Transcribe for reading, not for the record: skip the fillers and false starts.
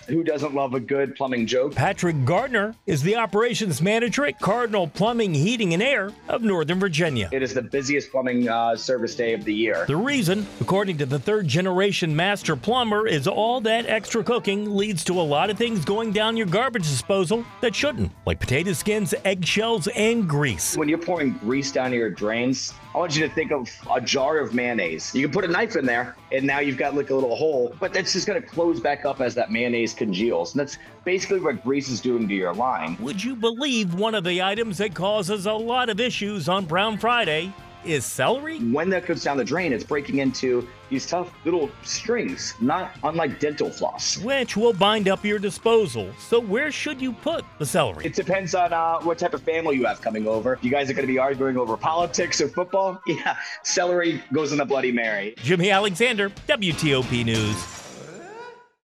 Who doesn't love a good plumbing joke? Patrick Gardner is the operations manager at Cardinal Plumbing, Heating, and Air of Northern Virginia. It is the busiest plumbing service day of the year. The reason, according to the third-generation master plumber, is all that extra cooking leads to a lot of things going down your garbage disposal that shouldn't, like potato skins, eggshells, and grease. When you're pouring grease down your drains, I want you to think of a jar of mayonnaise. You can put a knife in there, and now you've got like a little hole, but that's just going to close back up as that mayonnaise congeals. And that's basically what grease is doing to your line. Would you believe one of the items that causes a lot of issues on Brown Friday is celery? When that goes down the drain, it's breaking into these tough little strings, not unlike dental floss. Which will bind up your disposal. So where should you put the celery? It depends on what type of family you have coming over. You guys are going to be arguing over politics or football? Yeah, celery goes in a Bloody Mary. Jimmy Alexander, WTOP News.